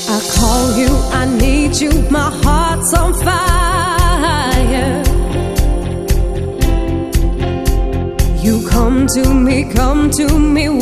I call you, I need you, my heart's on fire. You come to me